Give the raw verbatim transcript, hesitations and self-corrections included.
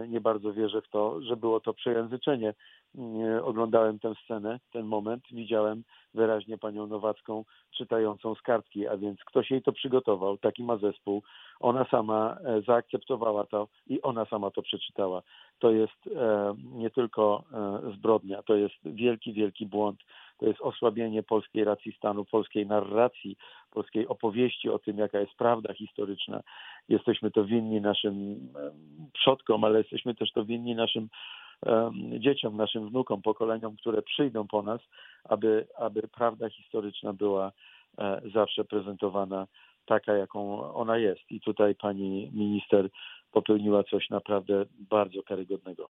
nie bardzo wierzę w to, że było to przejęzyczenie. Oglądałem tę scenę, ten moment, widziałem wyraźnie panią Nowacką czytającą z kartki, a więc ktoś jej to przygotował, taki ma zespół. Ona sama zaakceptowała to i ona sama to przeczytała. To jest nie tylko zbrodnia, to jest wielki, wielki błąd. To jest osłabienie polskiej racji stanu, polskiej narracji, polskiej opowieści o tym, jaka jest prawda historyczna. Jesteśmy to winni naszym przodkom, ale jesteśmy też to winni naszym dzieciom, naszym wnukom, pokoleniom, które przyjdą po nas, aby, aby prawda historyczna była zawsze prezentowana taka, jaką ona jest. I tutaj pani minister popełniła coś naprawdę bardzo karygodnego.